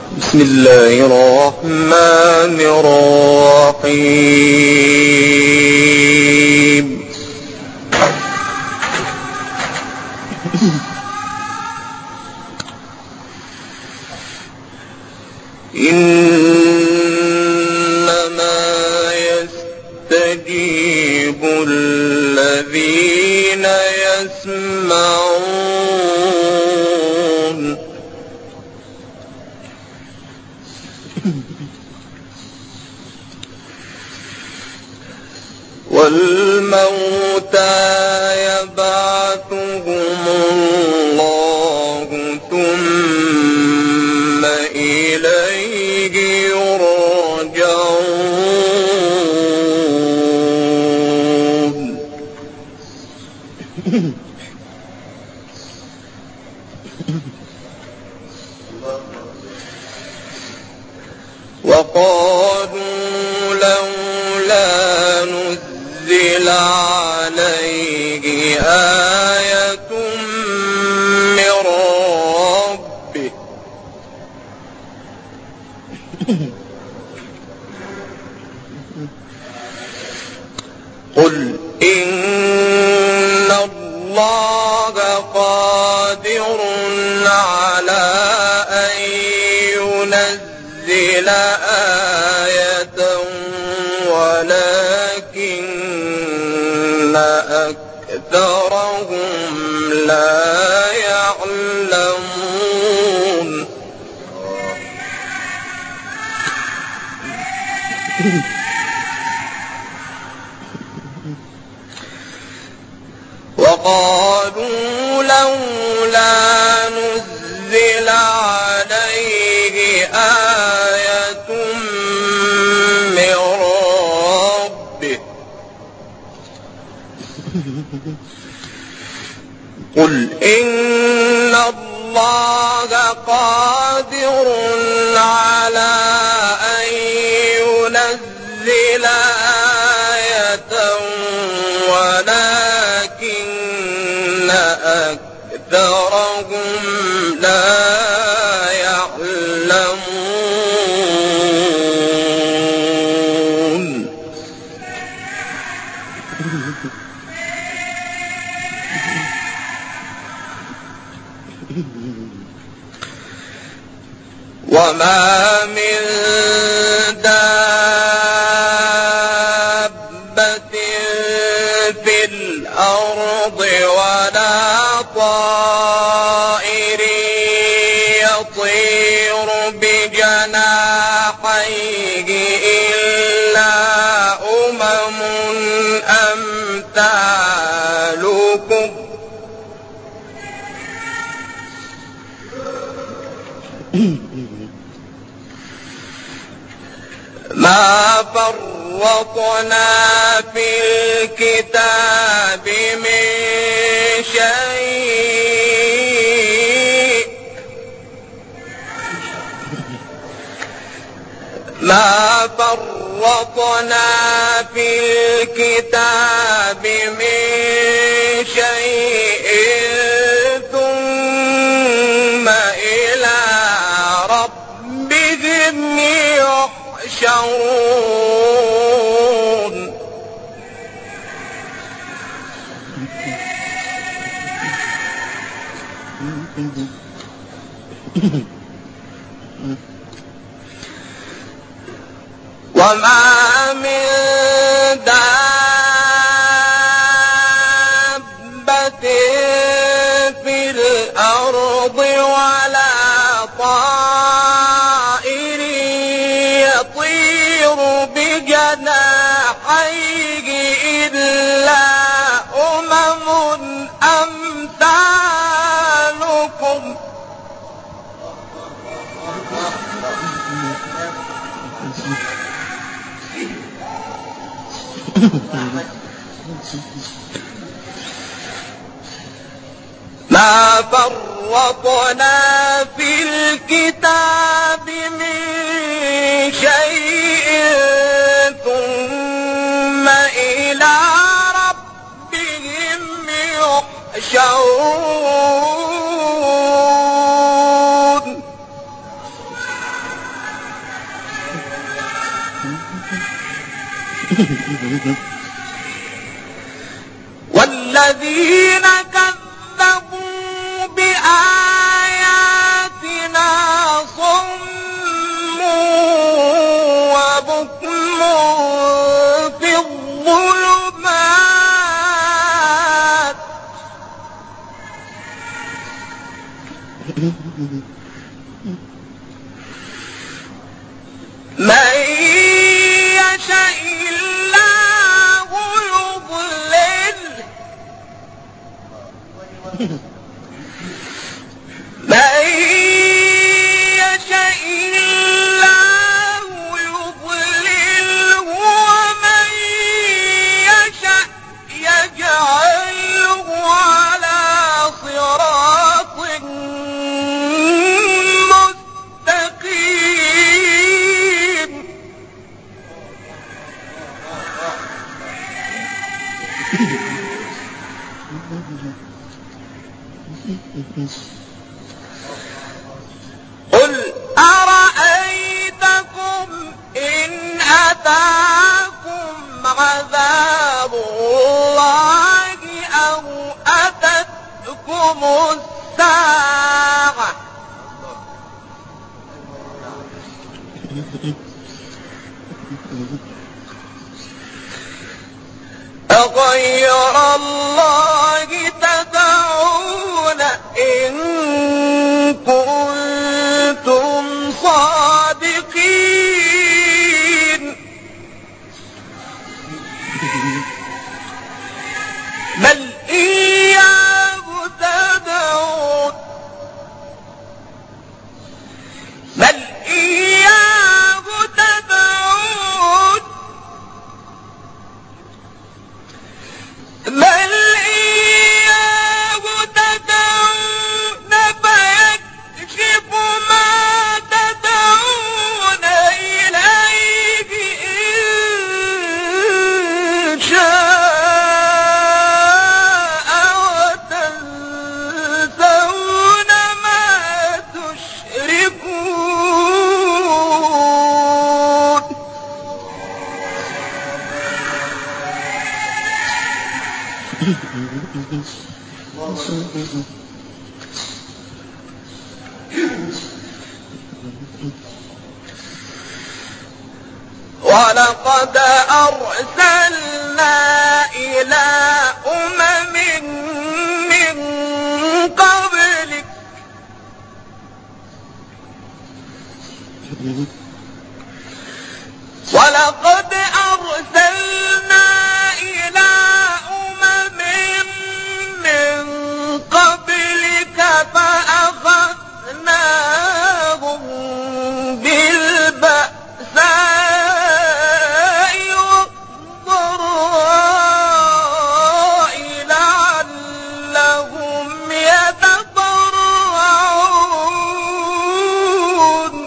بسم الله الرحمن الرحيم. إنما يستجيب الذين يسمعون والموتى يبعثهم الله ثم إليه يرجعون. وقالوا لولا نزل عليه آية من ربه قل إن الله قادر على أن ينزل آية ولكن أكثرهم لا يعلمون. وقالوا لولا نزل عليه آية من ربه قل إن الله قادر على أن ينزل آية ولكن أكثرهم لا يعلمون. وما من دابة في الأرض ولا طائر يطير بجناحيه إلا أمم أمثالكم ما فرطنا في الكتاب من شيء ما فرطنا في الكتاب من شيء ثم إلى ربهم يحشرون. وما من دابة في الأرض ولا طائر يطير بجناحيه إلا أمم أمثالكم ما فرطنا في الكتاب من شيء ثم إلى ربهم يحشرون. والذين كذبوا بآياتنا صم وبكم في الظلمات من يشاء الله يضلله من يشاء الله يضلله ومن يشاء يجعله على صراط مستقيم قل أرأيتكم إن أتاكم عذاب الله أو أتتكم الساعة أغير الله تدعون إن كنتم صادقين بل إياه تدعون بل إياه تدعون بل إياه تدعون فيكشف ما تدعون إليه إن شاء وتنسون ما تشركون ولقد أرسلنا إلى أمم من قبلك ولقد أرسلنا إلى أمم من قبلك فأخذناهم بالبأساء والضراء لعلهم يتضرعون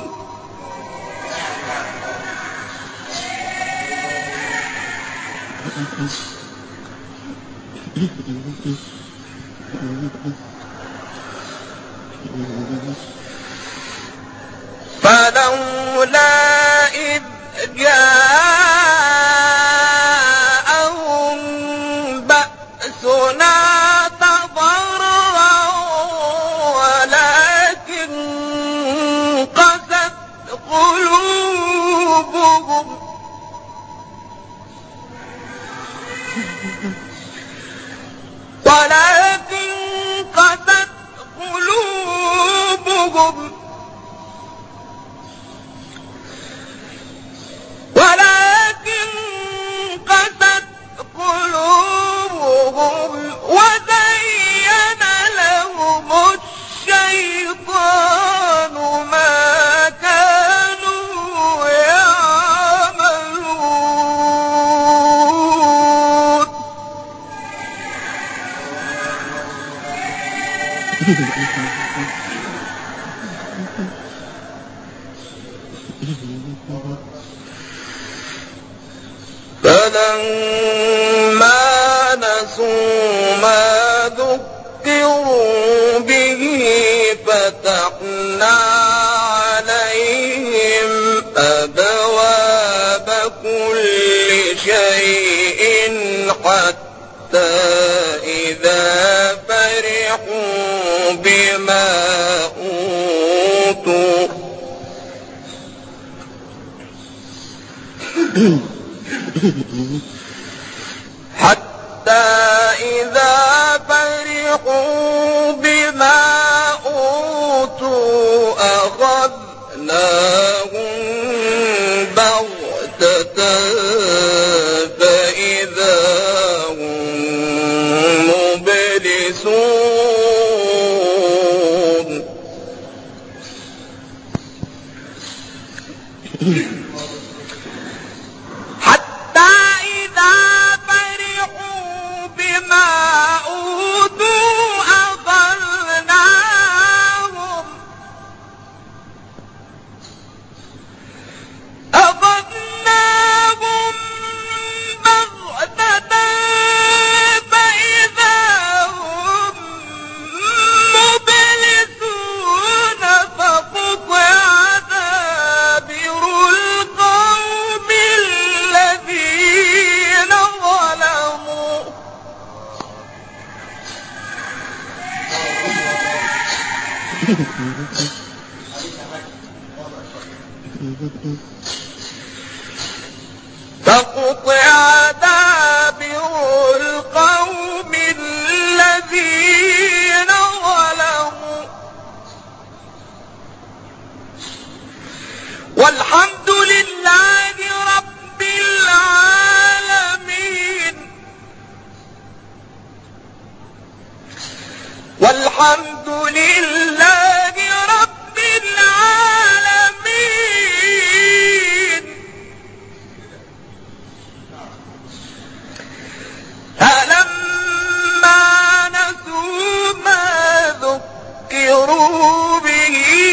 فلولا إذ جاءهم بأسنا تضرعوا ولكن قست قلوبهم وزين لهم الشيطان ما كانوا يعملون فلما نسوا ما ذكروا به فتحنا عليهم أبواب حتى إذا فرحوا بما أوتوا أخذناهم بغتة فإذا هم مبلسون حتى إذا فرحوا بما أوتوا أخذناهم بغتة فإذا هم مبلسون فقطع دابر القوم الذين ظلموا فقطع دابر القوم الذين ظلموا والحمد لله رب العالمين والحمد لله رب العالمين فلما نسوا ما ذكروا به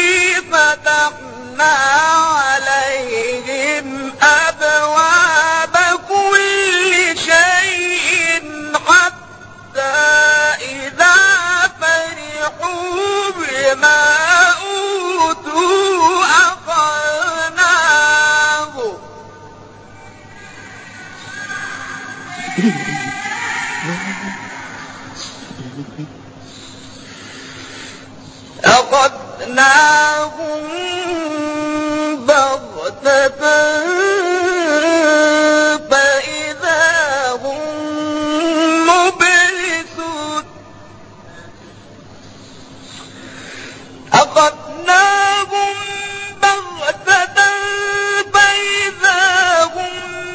فتحنا عليهم أبواب كل شيء حتى إذا فرحوا بما أوتوا أخذناهم بغتة فإذا هم مبلسون أخذناهم بغتة فإذا هم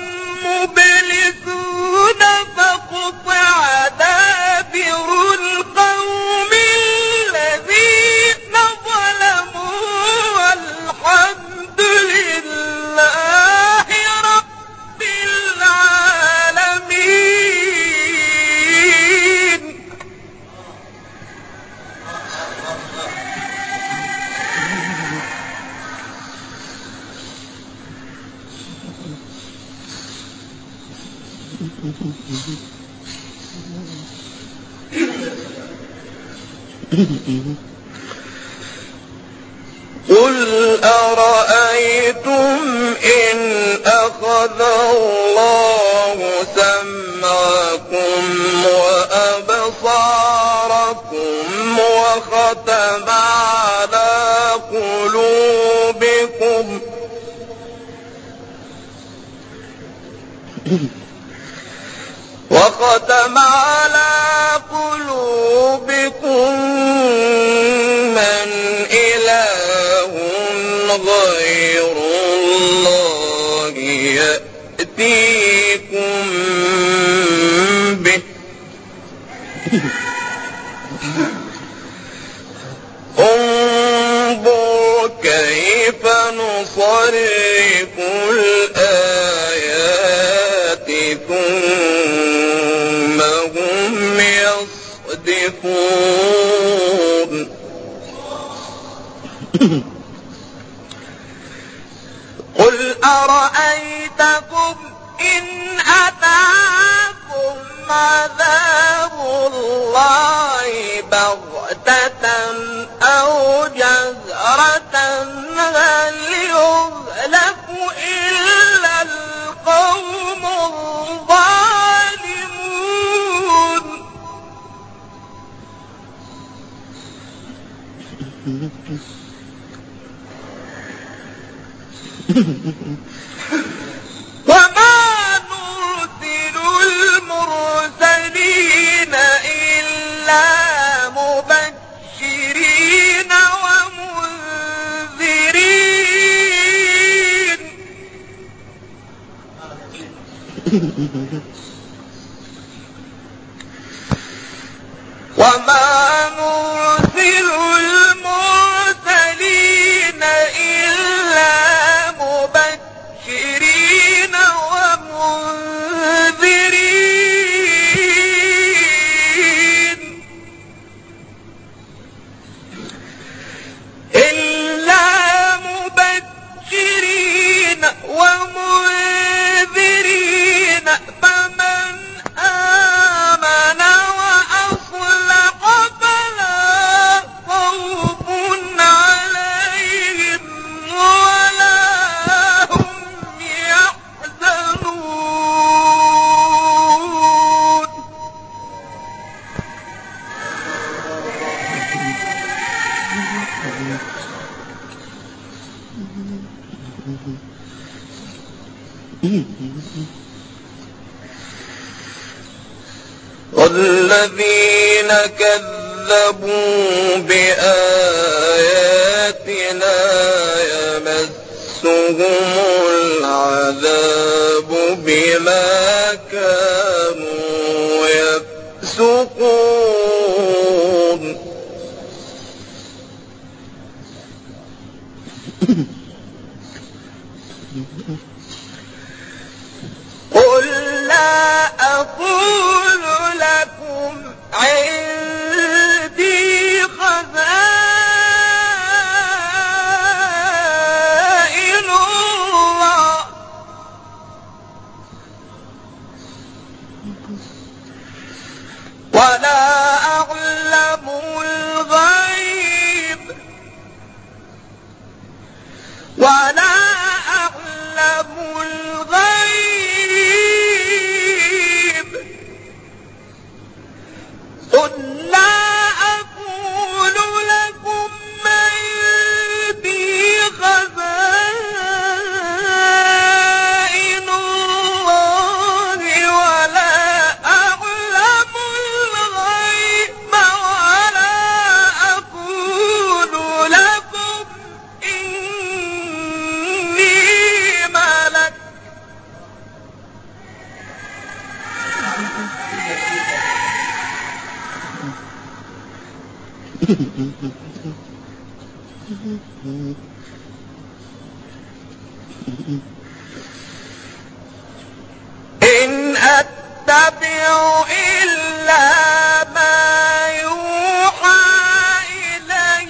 مبلسون فقطع دابر القوم الذين ظلموا والحمد لله رب العالمين قل أرأيتم إن أخذ الله سمعكم وأبصاركم وختم على قلوبكم من إله غير الله يأتيكم به انظر كيف نصرف الآيات ثم هم يصدفون قل أرأيتكم إن أتاكم عذاب الله بغتة أو جزرة هل يهلك إلا القوم الظالمون وما نرسل المرسلين إلا مبشرين ومنذرين وما نرسل المرسلين إلا مبشرين ومنذرين فمن آمن وأصلح فلا خوف عليهم ولا هم يحزنون والذين كذبوا بآياتنا يمسهم العذاب بما كانوا يفسقون قل لا أقول لكم عندي خزائن الله ولا أعلم الغيب قل لا أقول لكم عندي خزائن الله ولا أعلم الغيب ولا أقول لكم إني ملك إن أتبع إلا ما يوحى إلي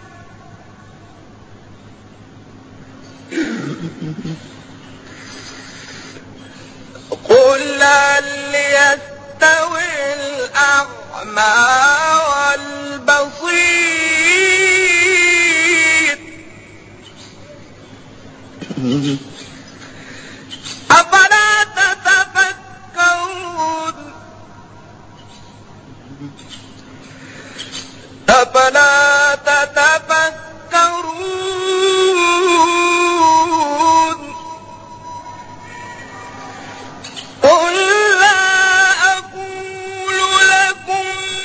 قل هل يستوي الأعمى والبصير أفلا تتفكرون قل لا أقول لكم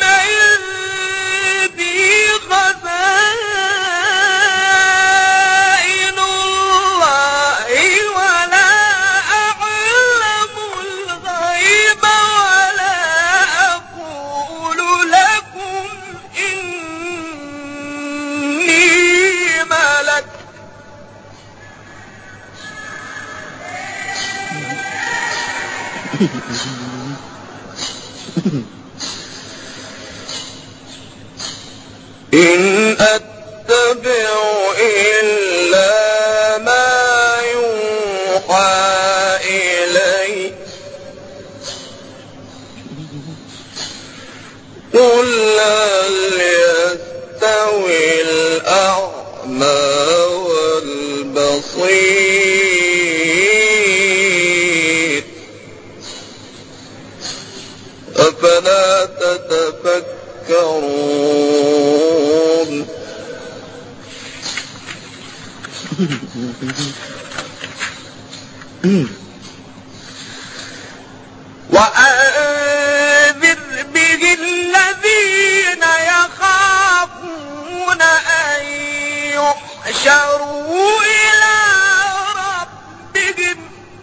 عندي خزائن الله ولا أعلم الغيب ولا أقول لكم إني ملك إن أتبع إلا ما يوحى إلي قل هل يستوي الأعمى والبصير أفلا تتفكرون وأنذر به الذين يخافون أن يحشروا إلى ربهم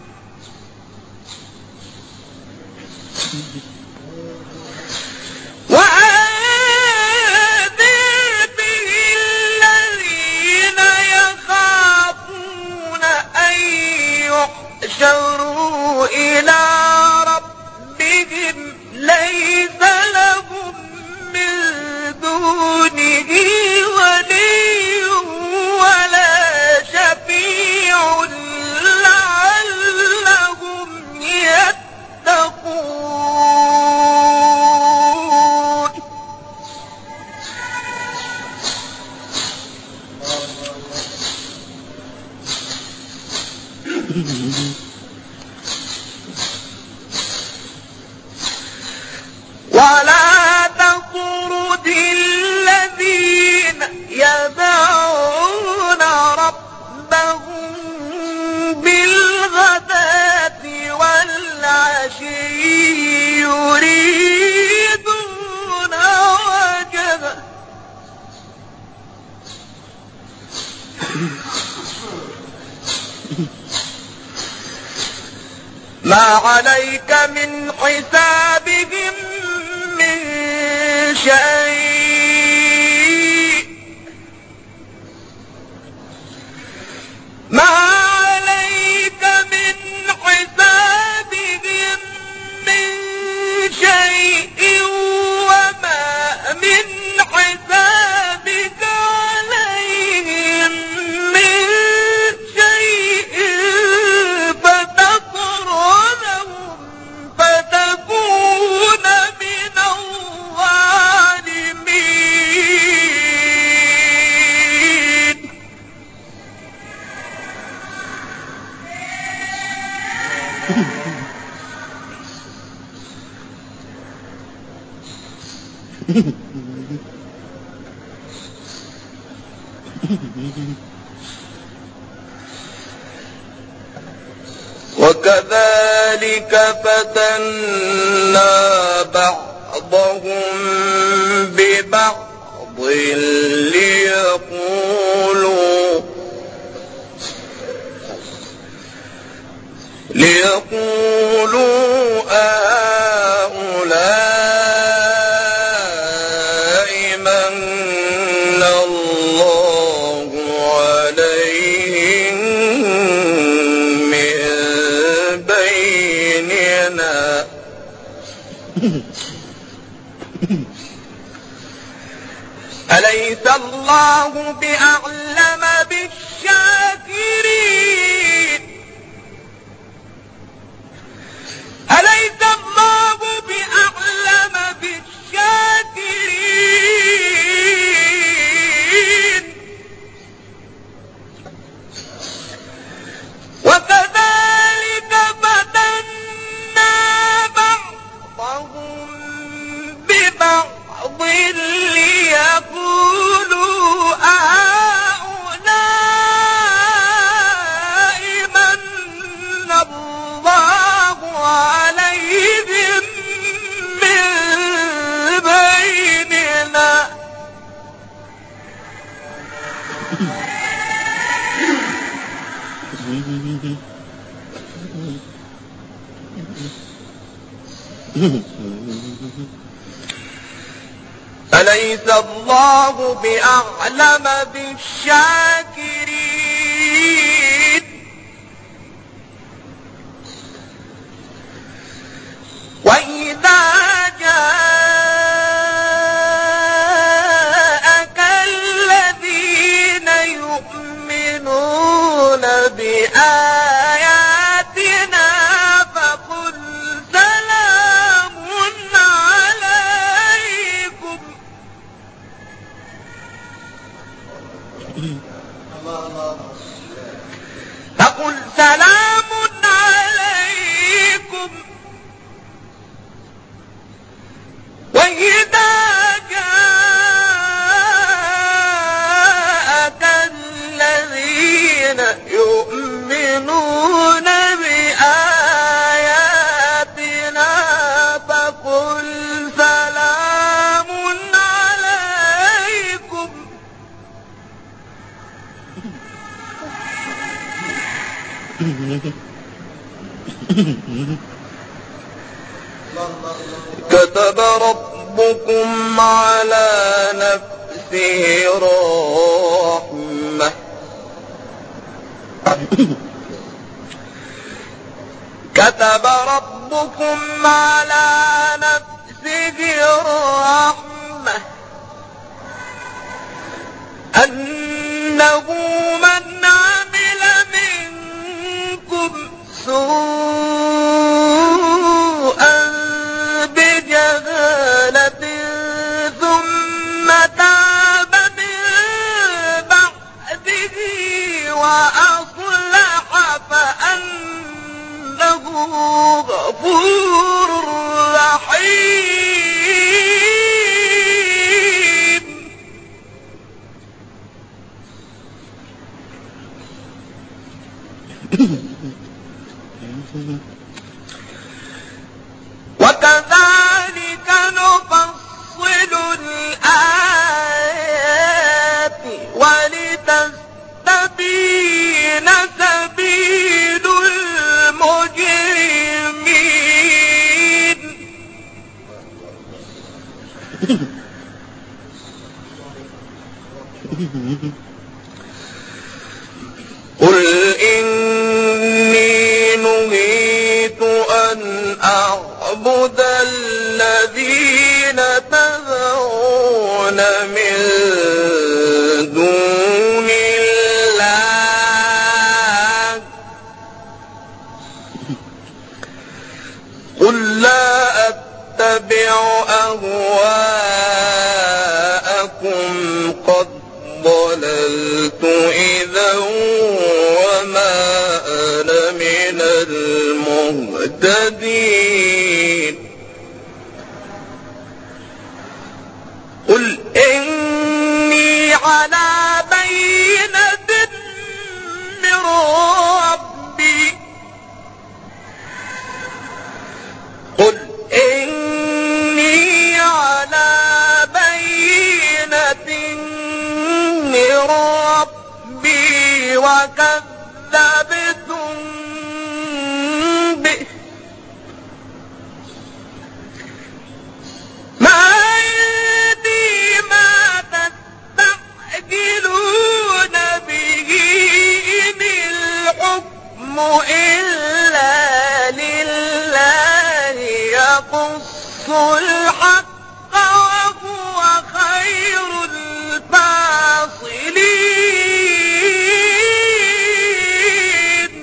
يحشروا إلى ربهم ليس لهم من دونه ولي ولا شفيع لعلهم يتقون ولا تطرد الذين يدعون ربهم بالغداة والعشي يريدون وجهه ما عليك من حسابهم من شيء ما عليك من حسابهم من شيء وما من حسابك عليهم من شيء فتطردهم فتكون من الظالمين وكذلك فتنا بعضهم ببعض ليقولوا هؤلاء من الله عليهم من بيننا أليس الله بأعلم بالشاكرين أليس الله بأعلم بالشاكرين وكذلك فتنا بعضهم ببعض ليقولوا هؤلاء من الله عليهم من بيننا أليس الله بأعلم بالشاكرين وإذا جاءك الذين يؤمنون بآياتنا فقل سلام عليكم فقل سلام عليكم وإذا جاءك الذين يؤمنون بآياتنا فقل سلام عليكم كتب ربكم على نفسه الرحمة كتب ربكم على نفسه الرحمة أنه من عمل منكم سوءا بجهالة ثم تاب من بعده وأصلح فأنه غفور رحيم وكذلك نفصل الآيات ولتستبين سبيل المجرمين قل إني نهيت أن أعبد الذين تدعون من دون الله قل لا أتبع أهواءكم قد ضللت إذا وما أنا من المهتدين قل إني على بينة من ربي قل إني على بينة من ربي وكذبتم به ما عندي ما تستعجلون به إن الحكم إلا لله يقص الحق وهو خير الفاصلين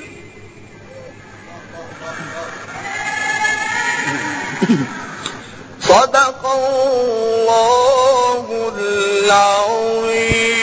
صدق الله العظيم